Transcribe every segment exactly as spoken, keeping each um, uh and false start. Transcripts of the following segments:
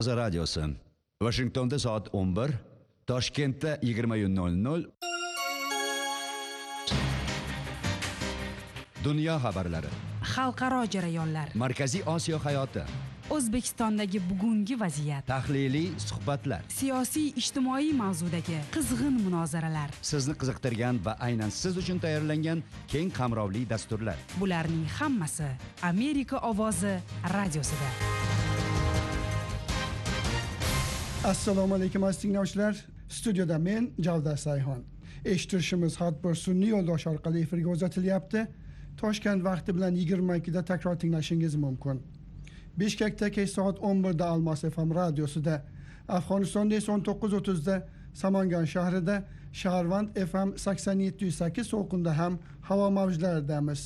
Ovoz radiosi. Washingtonda soat o'n bir, Toshkentda yigirma nol nol. Dunyo xabarlari. Xalqaro jarayonlar. Markaziy Osiyo hayoti. O'zbekistondagi bugungi vaziyat. Tahliliy suhbatlar. Siyosiy ijtimoiy mavzudagi qizg'in munozaralar. Sizni qiziqtirgan va aynan siz uchun tayyorlangan keng qamrovli dasturlar. Bularning hammasi Amerika ovozi radiosida. Assalomu alaykum aziz tinglovchilar. Studiyada men Javdar Sayhon. Eshittirishimiz har bir sun'iy yo'ldosh orqali efirga uzatilyapti. Toshkent vaqti bilan yigirma ikkida takror tinglashingiz mumkin. Bishkekda kech soat o'n birda Almos F M radiosida, Afg'onistonda esa o'n to'qqiz o'ttizda Samangan shahrida, Shaharvand F M sakson yetti nuqta sakkiz to'lqinda ham havo mavjlaridamiz.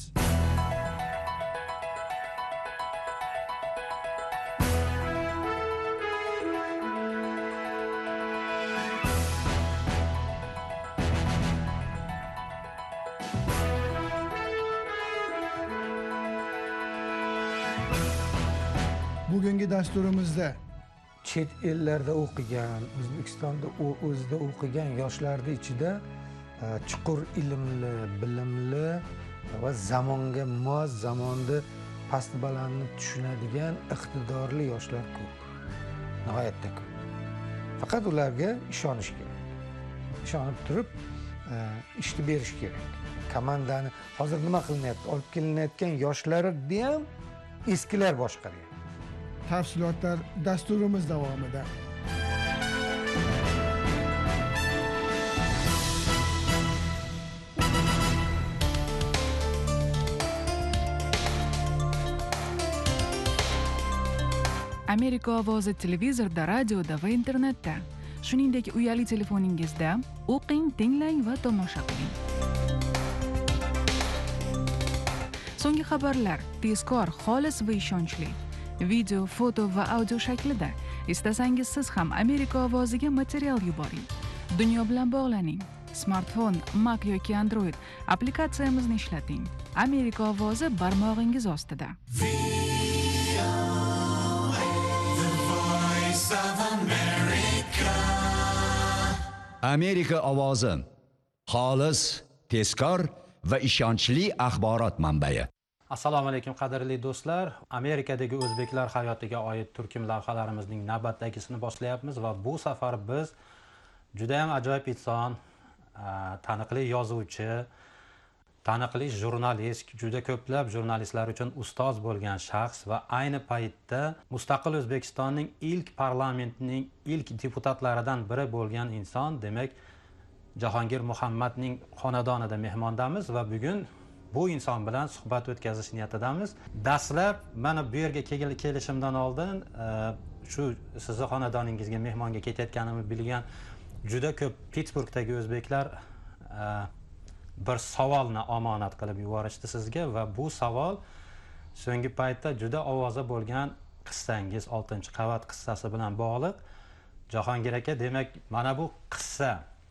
Bugungi dasturimizda chet ellarda o'qigan, O'zbekistonda o'zida o'qigan yoshlarning ichida chuqur ilmli, bilimli va zamonga mos, zamonni past balandni tushunadigan iqtidorli yoshlar ko'p. Nihoyatda ko'p. Faqat ularga ishonish kerak. Ishonib turib, ishni berish kerak. Komandani hozir nima qilinyapti? Olib kelinayotgan yoshlarni ham eskilar boshqaryapti. Tafsilotlar dasturimiz davomida. Amerika ovozi televizorda, radioda va internetda, shuningdek uyali telefoningizda o'qing, tinglang va tomosha qiling. So'nggi xabarlar tezkor, xolis va ishonchli. Video, foto va audio shaklida. Istasangiz siz ham Amerika ovoziga material yuboring. Dunyo bilan bog'laning. Smartfon, Mac yoki Android applikatsiyamizni ishlating. Amerika ovozi barmog'ingiz ostida. Amerika ovozi. Xolis, tezkor va ishonchli axborot manbai. Assalomu alaykum qadrli do'stlar. Amerikadagi o'zbeklar hayotiga oid turkum lavhalarimizning navbatdagisini boshlayapmiz va bu safar biz juda ham ajoyib inson, taniqli yozuvchi, taniqli jurnalist, juda ko'plab jurnalistlar uchun ustoz bo'lgan shaxs va ayni paytda mustaqil O'zbekistonning ilk parlamentining ilk deputatlaridan biri bo'lgan inson, demak Jahongir Muhammadning xonadonida mehmondamiz va bugun bu inson bilan suhbat o'tkazish niyatidamiz. Dastlab mana bu yerga kelishimdan oldin shu sizni xonadoningizga mehmonga ketayotganimni bilgan juda ko'p Pittsburghdagi o'zbeklar bir savolni omonat qilib yuborishdi sizga va bu savol so'nggi paytda juda ovoza bo'lgan qissangiz, oltinchi qavat qissasi bilan bog'liq. Jahongir aka, demak mana bu qissa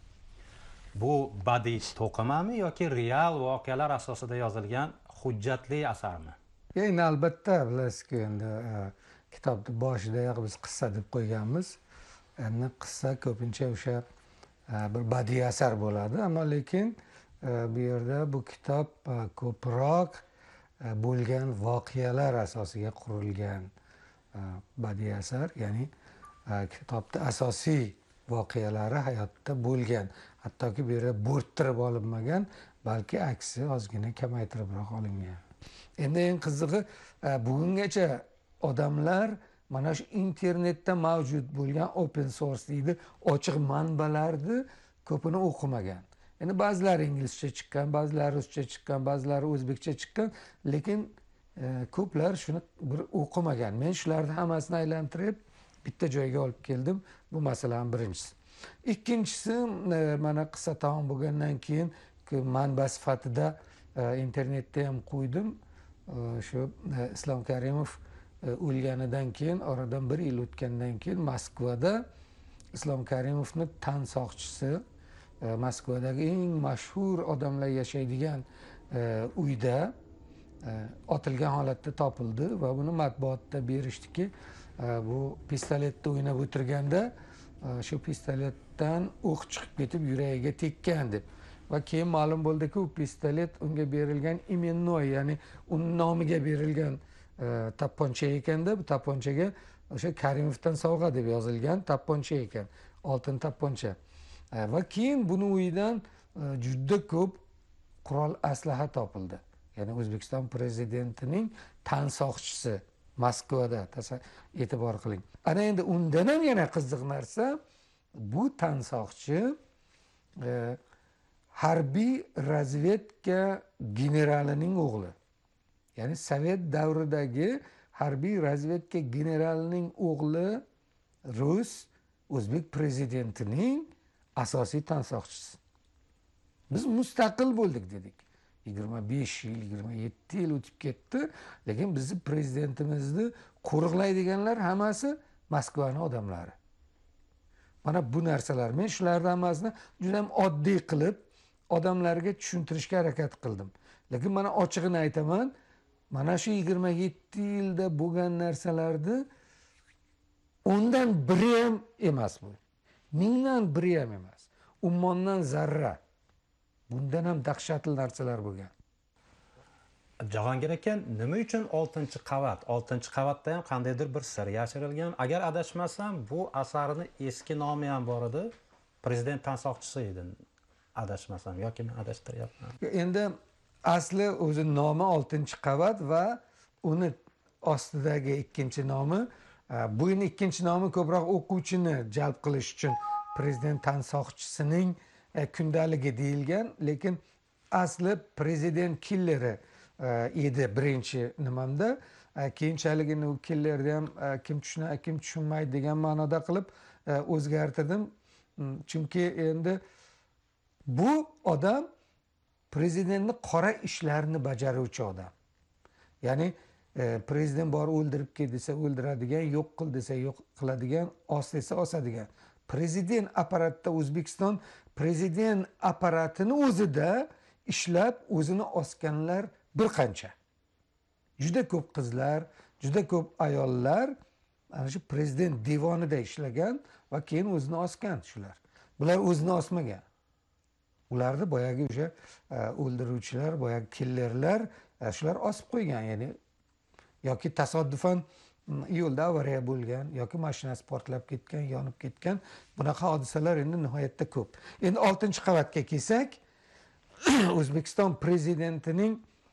bu badiiy to'qimami yoki real voqealar asosida yozilgan hujjatli asarmi? Endi albatta bilasizki, endi kitobni boshida biz qissa deb qo'yganmiz. Endi qissa ko'pincha o'sha bir badiiy asar bo'ladi, ammo lekin bu yerda bu kitob ko'proq bo'lgan voqealar asosiga qurilgan badiiy asar, ya'ni kitobda asosiy voqealari hayotda bo'lgan, hattoki bu yerda bo'rttirib olinmagan, balki aksi ozgina kamaytiribroq olingan. Endi eng qizig'i, bugungacha odamlar mana shu internetda mavjud bo'lgan open source deydi, ochiq manbalarni ko'pini o'qimagan. Endi ba'zilari inglizcha chiqqan, ba'zilari ruscha chiqqan, ba'zilari o'zbekcha chiqqan, lekin ko'plar shuni bir o'qimagan. Men shularni hammasini aylantirib bitta joyga olib keldim. Bu masalan birinchisi. Ikkinchisi, mana qissa tamom bo'lgandan keyin manba sifatida internetda ham qo'ydim. Shu Islom Karimov o'lganidan keyin, oradan bir yil o'tgandan keyin Moskvada Islom Karimovning tan soqchisi, Moskvadagi eng mashhur odamlar yashaydigan uyda otilgan holatda topildi va buni matbuotda berishdiki, bu pistoletda o'ynab o'tirganda shu pistoletdan o'q chiqib ketib yuragiga tekkan deb. Va keyin ma'lum bo'ldiki, u pistolet unga berilgan imennoy, ya'ni uning nomiga berilgan tapponcha ekanda, bu tapponchaga o'sha Karimovdan sovg'a deb yozilgan tapponcha ekan, oltin tapponcha. Va keyin buni uyidan juda ko'p qurol aslaha topildi. Ya'ni O'zbekiston prezidentining tan soqchisi Moskvada, e'tibor qiling. Ana endi undan ham yana qiziq narsa, bu tan soqchi harbiy razvedka generalining o'g'li. Ya'ni Sovet davridagi harbiy razvedka generalining o'g'li Rus O'zbek prezidentining asosiy tan soqchisi. Biz mustaqil bo'ldik dedik. yigirma besh yil, yigirma yetti yil o'tib ketdi, lekin bizni prezidentimizni qo'riqlaydiganlar hammasi Moskvaning odamlari. Mana bu narsalar, men shularning hammasini juda ham oddiy qilib odamlarga tushuntirishga harakat qildim. Lekin mana ochig'ini aytaman, mana shu yigirma yetti yilda bo'lgan narsalarni o'ndan biri ham emas bu. Mingdan biri ham emas. Ummondan zarra. Bundan ham dahshatli narsalar bo'lgan. Jahongir aka, nima uchun oltinchi qavat? oltinchi qavatda ham qandaydir bir sir yashirilgan. Agar adashmasam, bu asarning eski nomi ham bor edi. Prezident tan soqchisi edi. Adashmasam yoki men adashtiryapman. Endi asli o'zi nomi oltinchi qavat va uni ostidagi ikkinchi nomi, bu yil ikkinchi nomi ko'proq o'quvchini jalb qilish uchun prezident tan soqchisining kundaligi deyilgan, lekin asli prezident killeri edi birinchi nimamda. Keyinchalik u killerni ham kim tushunadi, kim tushunmaydi degan ma'noda qilib o'zgartirdim. Chunki endi bu odam prezidentning qora ishlarini bajaruvchi odam. Ya'ni prezident bor o'ldirib ket desa o'ldiradigan, yo'q qil desa yo'q qiladigan, os desa osadigan. Prezident apparatida O'zbekiston prezident apparatini o'zida ishlab o'zini osganlar bir qancha. Juda ko'p qizlar, juda ko'p ayollar ana shu prezident devonida ishlagan va keyin o'zini osgan shular. Bular o'zini osmagan. Ularni boyagi o'sha o'ldiruvchilar, boyagi killerlar shular osib qo'ygan, ya'ni yoki tasodifan yo'lda avariya bo'lgan yoki mashinasi portlab ketgan, yonib ketgan, bunaqa hodisalar endi nihoyatda ko'p. Endi oltinchi qavatga kelsak, O'zbekiston prezidentining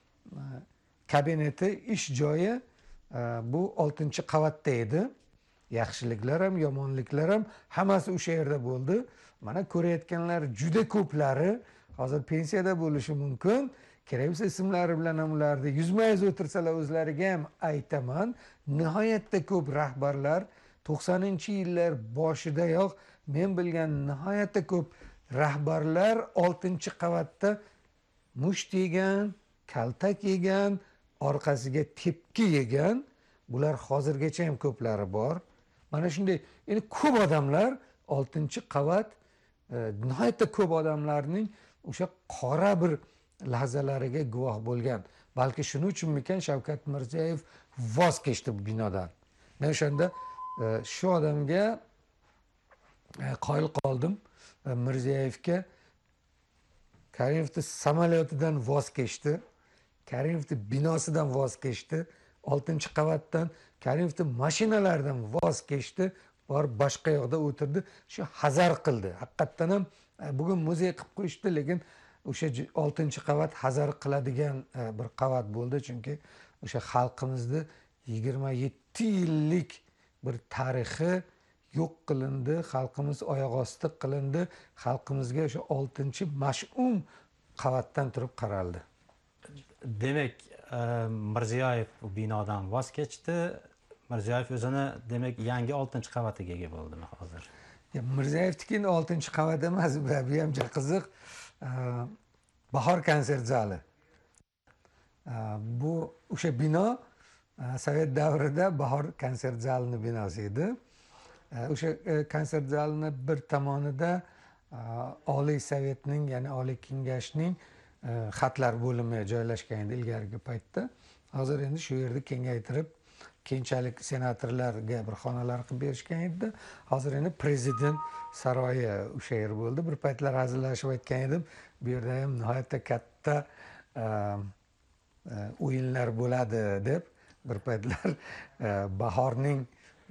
kabineti, ish joyi bu oltinchi qavatda edi. Yaxshiliklar ham, yomonliklar ham hammasi o'sha yerda bo'ldi. Mana ko'rayotganlar juda ko'plari hozir pensiyada bo'lishi mumkin. Kerak bo'lsa ismlari bilan ham ularni yuzma-yuz o'tirsalar o'zlariga ham aytaman. Nihoyatda ko'p rahbarlar to'qsoninchi yillar boshidayoq men bilgan nihoyatda ko'p rahbarlar oltinchi qavatda musht yegan, kaltak yegan, orqasiga tepki yegan. Bular hozirgacha ham ko'plari bor. Mana shunday, endi ko'p odamlar oltinchi qavat nihoyatda ko'p odamlarning o'sha qora bir lahzalariga guvoh bo'lgan. Balki shuning uchunmikan Shavkat Mirziyoyev voz kechdi bu binodan. Men o'shanda shu odamga qoyil qoldim. Mirziyoyevga Karimovning samolyotidan voz kechdi, Karimovning binosidan voz kechdi, oltinchi qavatdan Karimovning mashinalaridan voz kechdi, borib boshqa yoqda o'tirdi, shu hazar qildi. Haqiqatdan ham bugun muzey qilib qo'yishdi, lekin o'sha oltinchi qavat hazar qiladigan bir qavat bo'ldi, chunki o'sha xalqimizni yigirma yetti yillik bir tarixi yo'q qilindi, xalqimiz oyoq osti qilindi, xalqimizga o'sha oltinchi mash'um qavatdan turib qaraldi. Demak, Mirziyoyev bu binodan voz kechdi. Mirziyoyev o'zini demak yangi oltinchi qavatiga ega bo'ldimi hozir? Mirziyoyevning oltinchi qavat emas, bu ham juda qiziq. Bahor konsert zali. Bu o'sha bino Sovet davrida Bahor konsert zalini binosi edi. O'sha konsert zalini bir tomonida Oliy Sovetning, ya'ni Oliy Kengashning xatlar bo'limi joylashgan edi ilgarigi paytda. Hozir endi shu yerni kengaytirib keyinchalik senatorlarga bir xonalar qilib berishgan edi. Hozir endi prezident saroyi o'sha yer bo'ldi. Bir paytlar hazillashib aytgan edim, bu yerda ham nihoyatda katta o'yinlar bo'ladi deb. Bir paytlar bahorning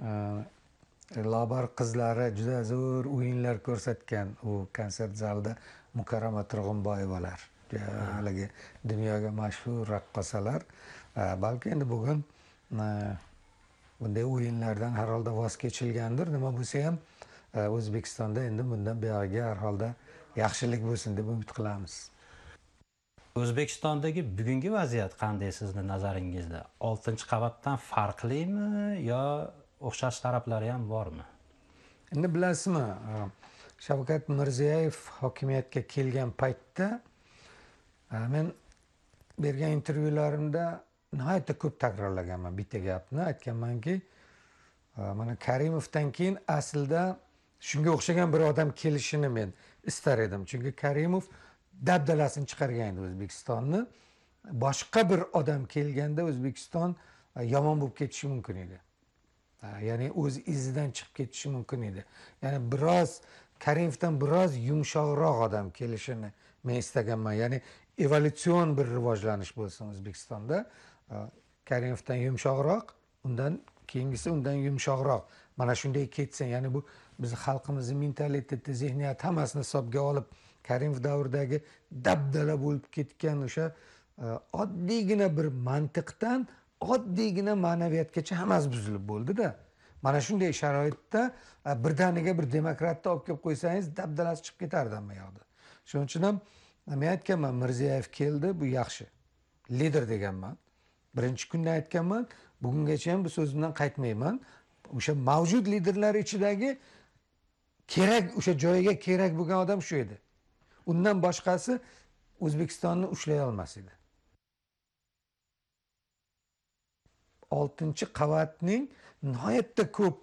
lobar qizlari juda zo'r o'yinlar ko'rsatgan u konsert zalida Mukarrama Turg'unboyevalar. Haligi dunyoga mashhur raqqosalar. Balki endi bugun bunday o'yinlardan har holda voz kechilgandir. Nima bo'lsa ham O'zbekistonda endi bundan buyog'iga har holda yaxshilik bo'lsin deb umid qilamiz. O'zbekistondagi bugungi vaziyat qanday sizni nazaringizda? oltinchi qavatdan farqlimi yo o'xshash taraflari ham bormi? Endi bilasizmi, Shavkat Mirziyoyev hokimiyatga kelgan paytda men bergan intervyularimda nihoyatda ko'p takrorlaganman bitta gapni. Aytganmanki, mana Karimovdan keyin aslida shunga o'xshagan bir odam kelishini men istar edim. Chunki Karimov dabdalasini chiqargan edi O'zbekistonni. Boshqa bir odam kelganda O'zbekiston yomon bo'lib ketishi mumkin edi. Ya'ni o'z izidan chiqib ketishi mumkin edi. Ya'ni biroz Karimovdan biroz yumshoqroq odam kelishini men istaganman. Ya'ni evolyutsion bir rivojlanish bo'lsin O'zbekistonda. Karimovdan yumshoqroq, undan keyingisi undan yumshoqroq. Mana shunday ketsin. Ya'ni bu biz xalqimizning mentaliteti, zehniyati hammasini hisobga olib Karimov davridagi dabdala bo'lib ketgan o'sha oddiygina bir mantiqdan oddiygina ma'naviyatgacha hammasi buzilib bo'ldi-da. Mana shunday sharoitda birdaniga bir demokratni olib kelib qo'ysangiz dabdalasi chiqib ketardi hamma yoqda. Shuning uchun ham men aytganman, Mirziyoyev keldi, bu yaxshi. Lider deganman. Birinchi kunda aytganman, bugungacha ham bu so'zimdan qaytmayman. O'sha mavjud liderlar ichidagi kerak, o'sha joyiga kerak bo'lgan odam shu edi. Undan boshqasi O'zbekistonni ushlay olmas edi. oltinchi qavatning nihoyatda ko'p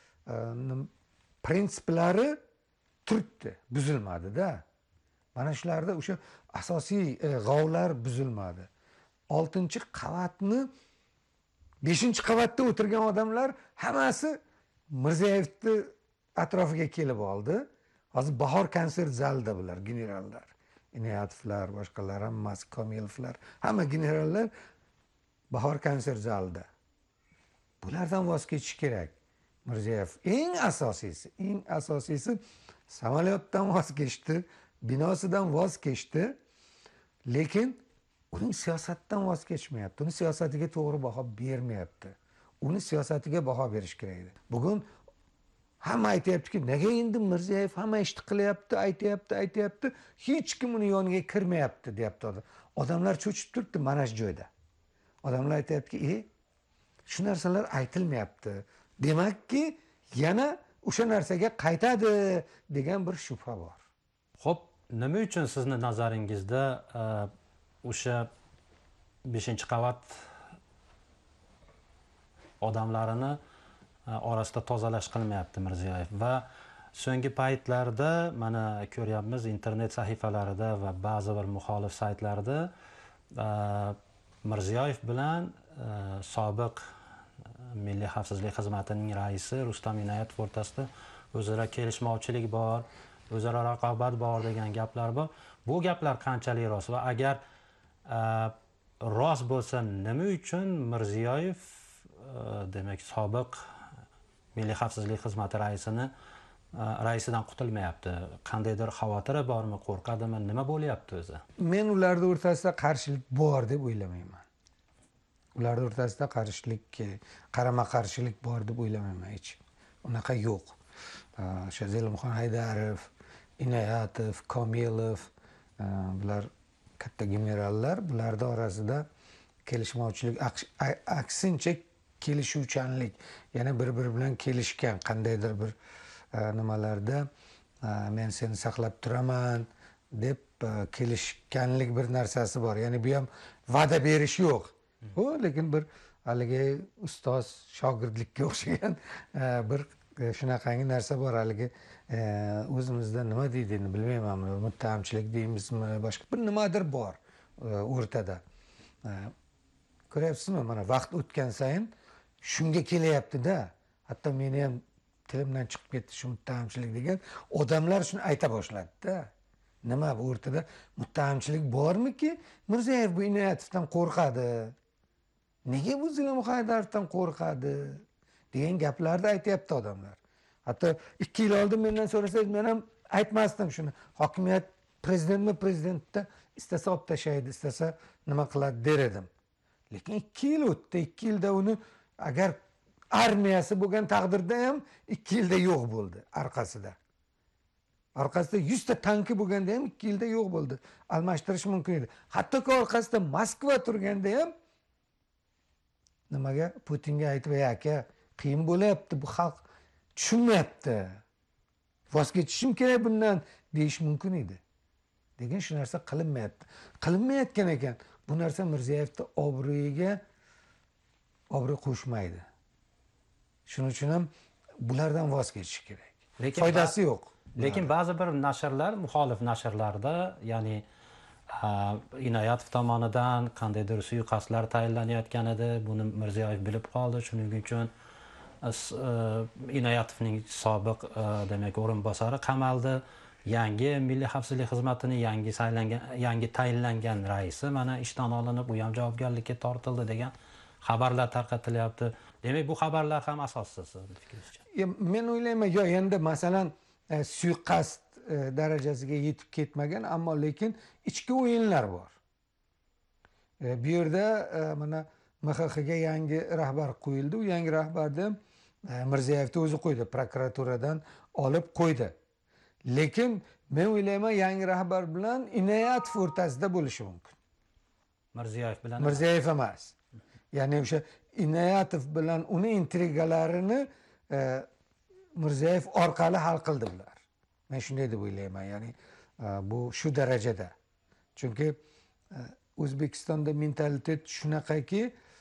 prinsiplari turibdi, buzilmadi-da. Mana shularda o'sha asosiy g'ovlar buzilmadi. oltinchi qavatni beshinchi qavatda o'tirgan odamlar hammasi Mirziyoyevni atrofiga kelib oldi. Hozir bahor konsert zalida bular generallar, Inoyatovlar, boshqalar, hammasi Komilovlar, hamma generallar bahor konsert zalida. Bulardan voz kechish kerak. Mirziyoyev eng asosiysi, eng asosiysi samolyotdan voz kechdi, binosidan voz kechdi, lekin uning siyosatdan voz kechmayapti. Uning siyosatiga to'g'ri baho bermayapti. Uning siyosatiga baho berish kerak edi. Bugun hamma aytayaptiki, nega endi Mirziyoyev hamma ishni qilyapti, aytayapti, aytayapti, hech kim uning yoniga kirmayapti, deyapti. Odamlar cho'chib turibdi mana shu joyda. Odamlar aytayaptiki, "E, shu narsalar aytilmayapti. Demakki, yana o'sha narsaga qaytadi" degan bir shubha bor. Xo'p, nima uchun sizni nazaringizda o'sha beshinchi qavat odamlarini orasida tozalash qilmayapti Mirziyoyev va so'nggi paytlarda mana ko'ryapmiz internet sahifalarida va ba'zi bir muxolif saytlarda Mirziyoyev bilan sobiq Milliy xavfsizlik xizmatining raisi Rustam Inoyatov o'rtasida o'zaro kelishmovchilik bor, o'zaro raqobat bor degan gaplar bor. Bu gaplar qanchalik rost va agar rost bo'lsa nima uchun Mirziyoyev demak sobiq Milliy xavfsizlik xizmati raisini raisidan qutulmayapti? Qandaydir xavotiri bormi, qo'rqadimi, nima bo'lyapti o'zi? Men ularning o'rtasida qarshilik bor deb o'ylamayman. Ularning o'rtasida qarshilik, qarama-qarshilik bor deb o'ylamayman hech. Unaqa yo'q. O'sha Zelimxon Haydarov, Inoyatov, Komilov, bular katta generallar, bularning orasida kelishmovchilik, aksincha kelishuvchanlik, yana bir-biri bilan kelishgan qandaydir bir nimalarda men seni saqlab turaman deb kelishganlik bir narsasi bor. Ya'ni bu ham va'da berish yo'q. Bu lekin bir haligi ustoz shogirdlikka o'xshagan bir shunaqangi narsa bor. Haligi o'zimizda nima deydi bilmayman, muttahamchilik deymizmi, boshqa bir nimadir bor o'rtada. Ko'ryapsizmi, mana vaqt o'tgan sayin shunga kelyapti-da. Hatto meni ham tilimdan chiqib ketdi shu muttahamchilik degan. Odamlar shuni ayta boshladi-da. Nima bu o'rtada muttahamchilik bormiki? Mirziyoyev bu Inoyatovdan qo'rqadi. Nega bu Zulum Haydarovdan qo'rqadi? degan gaplarni aytyapti odamlar. Hatto ikki yil oldin mendan so'rasangiz men ham aytmasdim shuni. Hokimiyat prezidentmi prezidentda istasa olib tashlaydi, istasa nima qiladi der edim. Lekin ikki yil o'tdi. ikki yilda uni agar armiyasi bo'lgan taqdirda ham ikki yilda yo'q bo'ldi orqasida. Orqasida yuz ta tanki bo'lganda ham ikki yilda yo'q bo'ldi. Almashtirish mumkin edi. Hattoki orqasida Moskva turganda ham nimaga Putinga aytib, aka, qiyin bo'lyapti, bu xalq tushunmayapti. Voz kechishim kerak bundan deyish mumkin edi. Degan shu narsa qilinmayapti. Qilinmayotgan ekan. Bu narsa Mirziyoyevning obro'yiga obro' qo'shmaydi. Shuning uchun ham bulardan voz kechish kerak. Lekin foydasi yo'q. Lekin ba'zi bir nashrlar, muxolif nashrlarda, ya'ni Inoyatov tomonidan qandaydir suiqasdlar tayinlanayotgan edi, buni Mirziyoyev bilib qoldi, shuning uchun Inoyatovning sobiq demak o'rinbosari qamaldi. Yangi Milliy xavfsizlik xizmatining yangi saylangan, yangi tayinlangan raisi mana ishdan olinib, u ham javobgarlikka tortildi degan xabarlar tarqatilyapti. Demak, bu xabarlar ham asossiz fikringizcha. Men o'ylayman, yo endi masalan suiqasd darajasiga yetib ketmagan, ammo lekin ichki o'yinlar bor. Bu yerda mana M X Xga yangi rahbar qo'yildi. U yangi rahbarni Mirziyoyevni o'zi qo'ydi, prokuraturadan olib qo'ydi. Lekin men o'ylayman, yangi rahbar bilan Inoyatov o'rtasida bo'lishi mumkin. Mirziyoyev bilan Mirziyoyev emas. Ya'ni o'sha Inoyatov bilan uni intrigalarini Mirziyoyev orqali hal qildi bular. Men shunday deb o'ylayman, ya'ni bu shu darajada. Chunki O'zbekistonda mentalitet shunaqaki,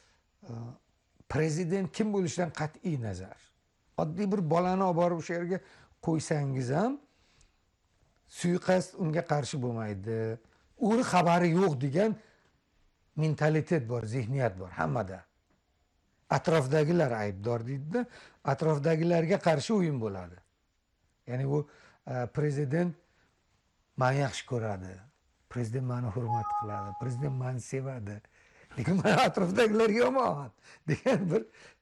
prezident kim bo'lishidan qat'iy nazar. Oddiy bir bolani olib borib o'sha yerga qo'ysangiz ham suiqasd unga qarshi bo'lmaydi. Uni xabari yo'q degan mentalitet bor, zihniyat bor hammada. Atrofdagilar aybdor deydi, atrofdagilarga qarshi o'yin bo'ladi. Ya'ni bu prezident meni yaxshi ko'radi, prezident meni hurmat qiladi, prezident meni sevadi. Lekin men atrofdagilarga yomon degan bir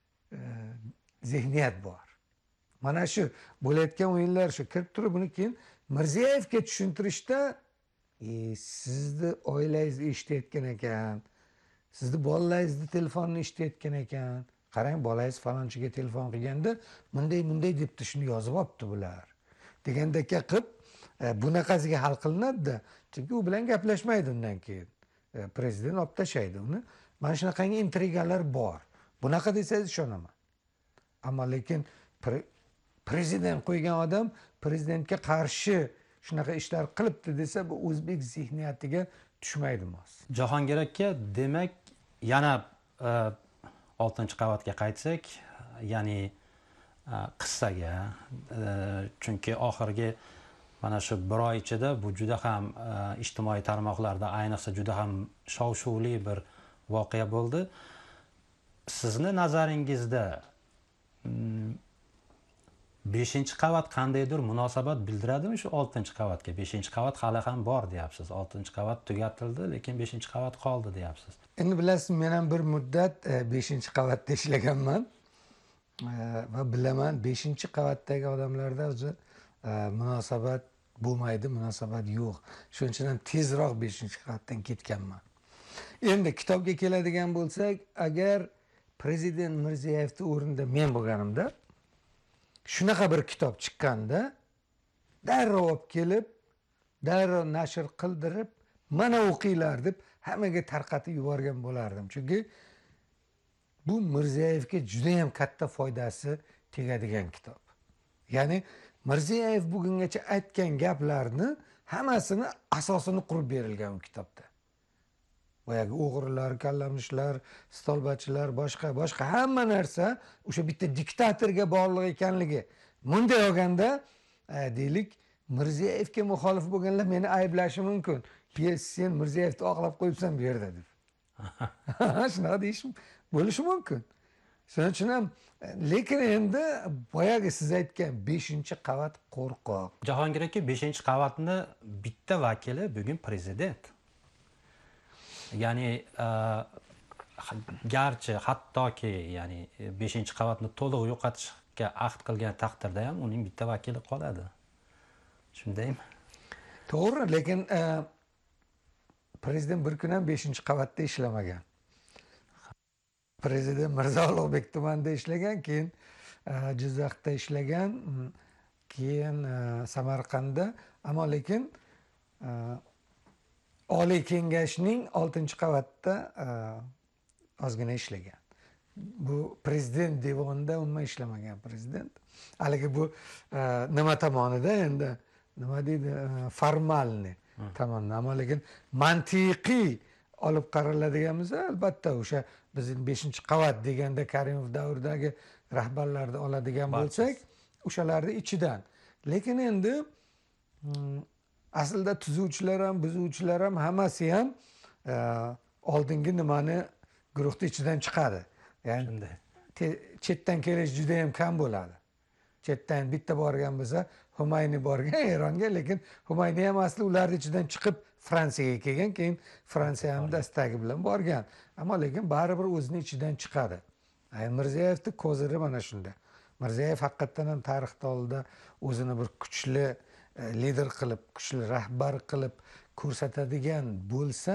zihniyat bor. Mana shu bo'layotgan o'yinlar shu kirib turib, buni keyin Mirziyoyevga tushuntirishda e, sizni oilangizni eshitayotgan ekan, sizni bolalaringizni telefonini eshitayotgan ekan. Qarang, bolangiz falonchiga telefon qilganda bunday bunday debdi, shuni yozib olibdi bular. Degandaka qilib bunaqasiga hal qilinadi-da. Chunki u bilan gaplashmaydi undan keyin. Prezident olib tashlaydi uni. Mana shunaqangi intrigalar bor. Bunaqa desangiz ishonaman. Ammo lekin pre prezident qo'ygan odam prezidentga qarshi shunaqa ishlar qilibdi desa, bu o'zbek zihniyatiga tushmaydi mos. Jahongir aka, demak, yana oltinchi qavatga qaytsak, ya'ni qissaga, chunki oxirgi mana shu bir oy ichida bu juda ham ijtimoiy tarmoqlarda ayniqsa juda ham shov-shuvli bir voqea bo'ldi. Sizni nazaringizda beshinchi qavat qandaydir munosabat bildiradimi shu oltinchi qavatga? beshinchi qavat hali ham bor deyapsiz. oltinchi qavat tugatildi, lekin beshinchi qavat qoldi deyapsiz. Endi bilasiz, men ham bir muddat beshinchi qavatda ishlaganman va bilaman, beshinchi qavatdagi odamlarda o'zi munosabat bo'lmaydi, munosabat yo'q. Shuning uchun ham tezroq beshinchi qavatdan ketganman. Endi kitobga keladigan bo'lsak, agar prezident Mirziyoyevning o'rnida men bo'lganimda shunaqa bir kitob chiqqanda, darrov olib kelib, darrov nashr qildirib, mana o'qinglar deb hammaga tarqatib yuborgan bo'lardim. Chunki bu Mirziyoyevga juda ham katta foydasi tegadigan kitob. Ya'ni Mirziyoyev bugungacha aytgan gaplarni hammasini asosini qurib berilgan bu kitobda. Boyagi o'g'rilar, kallamishlar, stolbachilar, boshqa boshqa hamma narsa o'sha bitta diktatorga bog'liq ekanligi. Bunday olganda, deylik, Mirziyoyevga muxolif bo'lganlar meni ayblashi mumkin. Sen Mirziyoyevni oqlab qo'yibsan bu yerda deb. Shunaqa deyish bo'lishi mumkin. shuning uchun ham lekin endi boyagi siz aytgan beshinchi qavat qo'rqoq. Jahongir aka, beshinchi qavatni bitta vakili bugun prezident. Ya'ni garchi hattoki ya'ni beshinchi qavatni to'liq yo'qotishga ahd qilgan taqdirda ham uning bitta vakili qoladi. Shundaymi? To'g'ri, lekin prezident bir kun ham beshinchi qavatda ishlamagan. Prezident Mirzo Ulug'bek tumanida ishlagan, keyin Jizzaxda ishlagan, keyin Samarqandda, ammo lekin Oliy Kengashning oltinchi qavatda ozgina ishlagan. Bu prezident devonida umuman ishlamagan prezident. Haligi bu nima tomonida endi nima deydi, formalni tomondan, ammo lekin mantiqiy olib qaraladigan bo'lsa, albatta o'sha bizning beshinchi qavat deganda Karimov davridagi rahbarlarni oladigan bo'lsak, o'shalarning ichidan. Lekin endi aslida tuzuvchilar ham, buzuvchilar ham hammasi ham oldingi nimani guruhning ichidan chiqadi. Ya'ni chetdan kelish juda ham kam bo'ladi. Chetdan bitta borgan bo'lsa, Humayni borgan Eronga, lekin Humayni ham asli ularning ichidan chiqib Fransiyaga kelgan, keyin Fransiya ham dastagi bilan borgan. Ammo lekin baribir o'zining ichidan chiqadi. Mirziyoyevning ko'ziri mana shunda. Mirziyoyev haqiqatan ham tarixda oldida o'zini bir kuchli lider qilib, kuchli rahbar qilib ko'rsatadigan bo'lsa,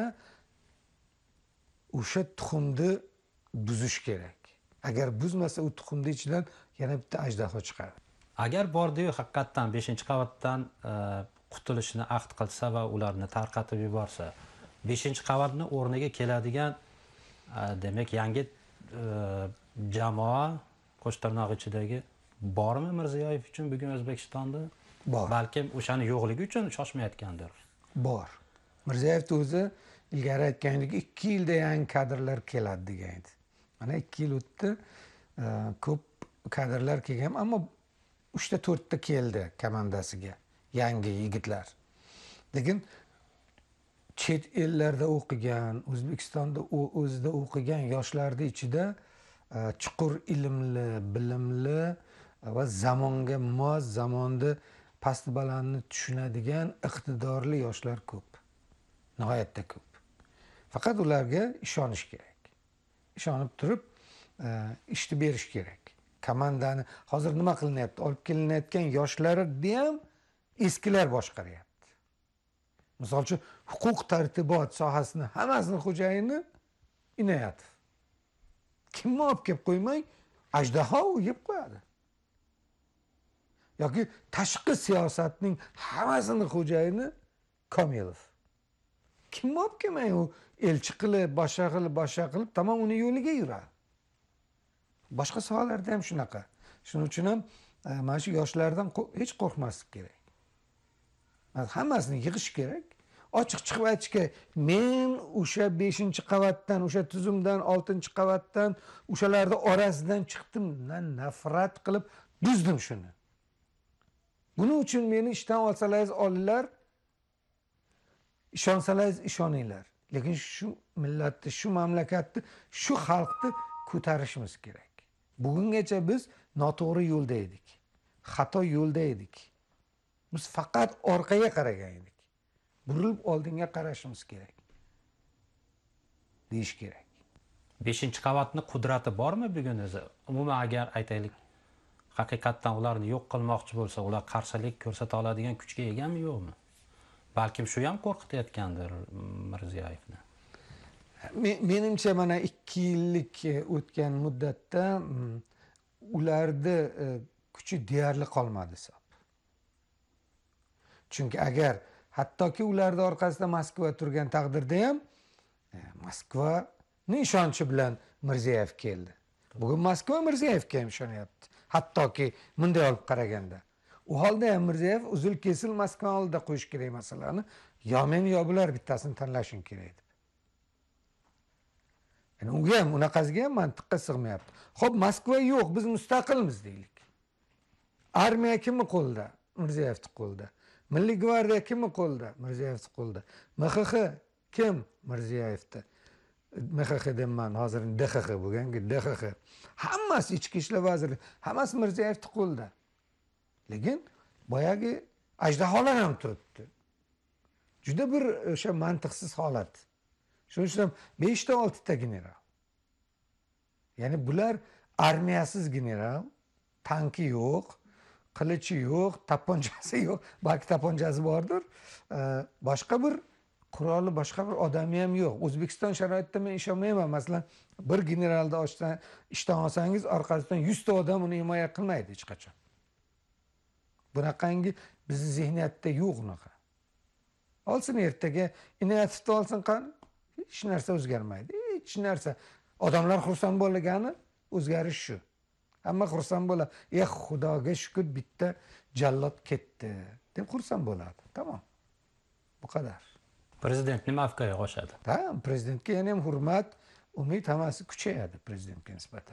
o'sha tuxumni buzish kerak. Agar buzmasa, u tuxumning ichidan yana bitta ajdaho chiqadi. Agar bordi-yu haqiqatan beshinchi qavatdan qutulishni ahd qilsa va ularni tarqatib yuborsa, beshinchi qavatni o'rniga keladigan demak yangi jamoa qo'shtirnoq ichidagi bormi Mirziyoyev uchun bugun O'zbekistonda? Bor. Balkim o'shani yo'qligi uchun shoshmayotgandir. Bor. Mirziyoyev o'zi ilgari aytgandek ikki yilda yangi kadrlar keladi degan edi. Mana ikki yil o'tdi, ko'p kadrlar kelgan, ammo uchta to'rtta keldi komandasiga yangi yigitlar. Lekin chet ellarda o'qigan, O'zbekistonda o'zida o'qigan yoshlarning ichida chuqur ilmli, bilimli va zamonga mos, zamonni past balandni tushunadigan iqtidorli yoshlar ko'p. Nihoyatda ko'p. Faqat ularga ishonish kerak. Ishonib turib, ishni berish kerak. Komandani hozir nima qilinyapti? Olib kelinayotgan yoshlarni ham eskilar boshqaryapti. Misol uchun, huquq tartibot sohasini hammasini xo'jayini Inoyatov. Kimni olib kelib qo'ymang, ajdaho yeb qo'yadi. Yoki tashqi siyosatning hammasini xo'jayini Komilov. Kimni olib kelmang, u elchi qilib, boshqa qilib, boshqa qilib, tamom uni yo'liga yuradi. Boshqa sohalarda ham shunaqa. Shuning uchun ham mana shu yoshlardan hech qo'rqmaslik kerak. Hammasini yig'ish kerak. Ochiq chiqib aytish kerak. Men o'sha beshinchi qavatdan, o'sha tuzumdan, oltinchi qavatdan, o'shalarning orasidan chiqdim, nafrat qilib buzdim shuni. Buning uchun meni ishdan olsalaringiz olinglar, ishonsalaringiz ishoninglar. Lekin shu millatni, shu mamlakatni, shu xalqni ko'tarishimiz kerak. Bugungacha biz noto'g'ri yo'lda edik. Xato yo'lda edik. Biz faqat orqaga qaragan edik. Burilib oldinga qarashimiz kerak. Deyish kerak. beshinchi qavatni qudrati bormi bugun o'zi? Umuman agar aytaylik, haqiqatdan ularni yo'q qilmoqchi bo'lsa, ular qarshilik ko'rsata oladigan kuchga egami, yo'qmi? Balkim shu ham qo'rqitayotgandir Mirziyoyevni. Menimcha mana ikki yillik o'tgan muddatda ularni kuchi deyarli qolmadi hisob. Chunki agar hattoki ularning orqasida Moskva turgan taqdirda ham Moskvaning ishonchi bilan Mirziyoyev keldi. Bugun Moskva Mirziyoyevga ham ishonyapti. Hattoki bunday olib qaraganda. U holda ham Mirziyoyev uzil kesil Moskva oldida qo'yish kerak masalani. Yo men yo bular bittasini tanlashing kerak deb. Yani unga ham unaqasiga ham mantiqqa sig'mayapti. Xo'p, Moskva yo'q, biz mustaqilmiz deylik. Armiya kimning qo'lida? Mirziyoyevning qo'lida. Milliy gvardiya kimning qo'lida? Mirziyoyevning qo'lida. M X X kim? Mirziyoyevda. M X X deyman, hozir D X X bo'lganki D X X. Hammasi ichki ishlar vaziri, hammasi Mirziyoyevning qo'lida. Lekin boyagi ajdaholar ham turibdi. Juda bir o'sha mantiqsiz holat. Shuning uchun besh ta olti ta general. Ya'ni bular armiyasiz general, tanki yo'q, qilichi yo'q, taponchasi yo'q, balki taponchasi bordir. Boshqa bir quroli, boshqa bir odami ham yo'q. O'zbekiston sharoitida men ishonmayman. Masalan, bir generalda ochdan ishdan olsangiz, orqasidan yuz ta odam uni himoya qilmaydi hech qachon. Bunaqangi bizning zihniyatda yo'q unaqa. Olsin ertaga innovativni olsin qani, hech narsa o'zgarmaydi. Hech narsa. Odamlar xursand bo'lgani o'zgarish shu. Hamma xursand bo'ladi. "Eh, Xudoga shukr, bitta jallod ketdi" deb xursand bo'ladi. Tamom. Bu qadar. Prezidentning mavqeyi oshadi. Ha, prezidentga yana ham hurmat, umid hammasi kuchayadi prezidentga nisbatan.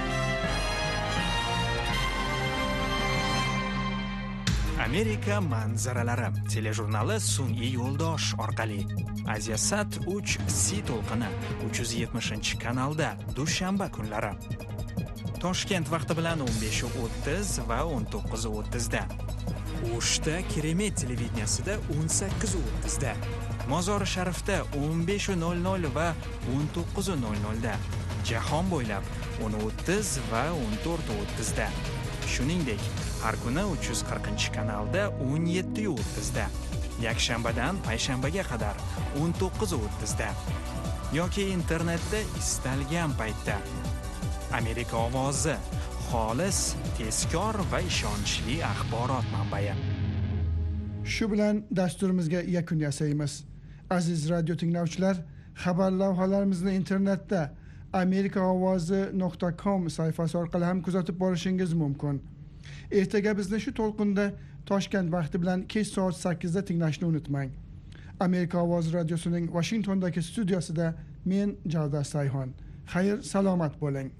Amerika manzaralari telejurnali sun'iy yo'ldosh orqali Aziyasat uch C to'lqini uch yuz yetmishinchi kanalda dushanba kunlari. Toshkent vaqti bilan o'n besh o'ttiz va o'n to'qqiz o'ttiz da. O'shda Keremet televideniyasida o'n sakkiz o'ttiz da. Mozori Sharifda o'n besh nol nol va o'n to'qqiz nol nol da. Jahon bo'ylab o'n o'ttiz va o'n to'rt o'ttiz da. Shuningdek, har kuni uch yuz qirqinchi kanalda o'n yetti o'ttiz da. Yakshanbadan payshanbaga qadar o'n to'qqiz o'ttiz da. Yoki internetda istalgan paytda. Amerika ovozi, xolis, tezkor va ishonchli axborot manbai. Shu bilan dasturimizga yakun yasaymiz. Aziz radio tinglovchilar, xabar lavhalarimizni internetda amerika ovozi nuqta com sayfasi orqali ham kuzatib borishingiz mumkin. Ertaga bizni shu to'lqinda Toshkent vaqti bilan kech soat sakkizda tinglashni unutmang. Amerika ovozi radiosining Washingtondagi studiyasida men Javdar Sayhon. Xayr, salomat bo'ling.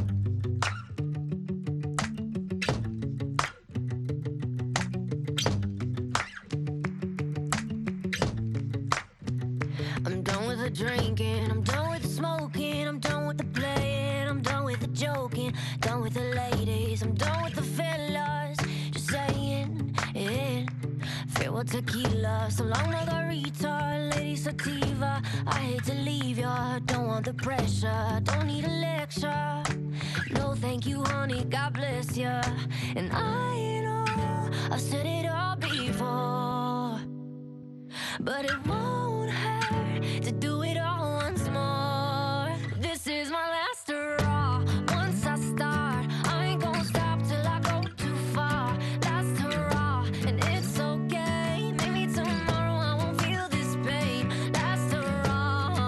I'm done with the drinking, I'm done with the smoking, I'm done with the playing, I'm done with the joking, done with the ladies, I'm done with the fellas, just saying it. Farewell tequila, so long margarita, lady sativa. I hate to leave ya, don't want the pressure, don't need a lecture. No thank you honey, God bless ya. And I know I've said it all before, but it won't hurt to do it all once more. This is my last hurrah. Once I start, I ain't gonna stop till I go too far. Last hurrah, and it's okay. Maybe tomorrow I won't feel this pain. Last hurrah,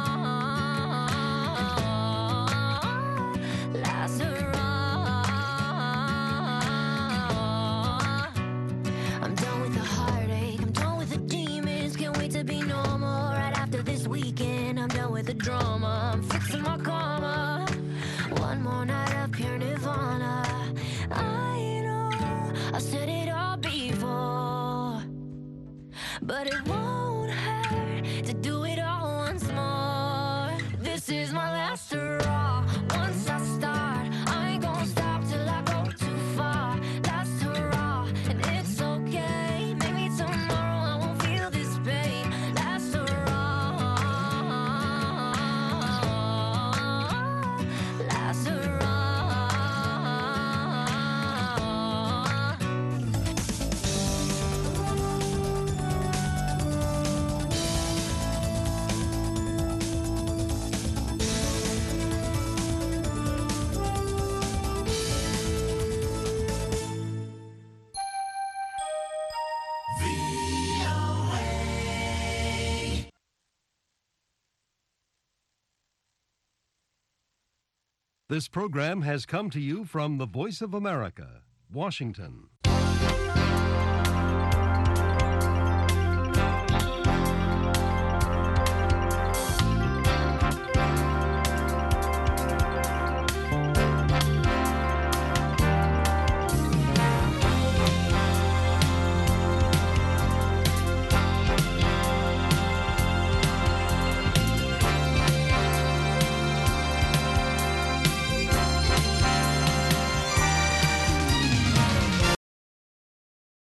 last hurrah. I'm done with the heartache, I'm done with the demons. Can't wait to be normal right after this weekend. I'm done with the drama, I'm fixing my karma. One more night of pure nirvana. I know I said it all before, but it won't hurt to do it all once more. This is my last hurrah. Once I start, I ain't gonna stop till I go too far. Last hurrah, and it's okay. Maybe tomorrow I won't feel this pain. Last hurrah, last hurrah. This program has come to you from the Voice of America, Washington.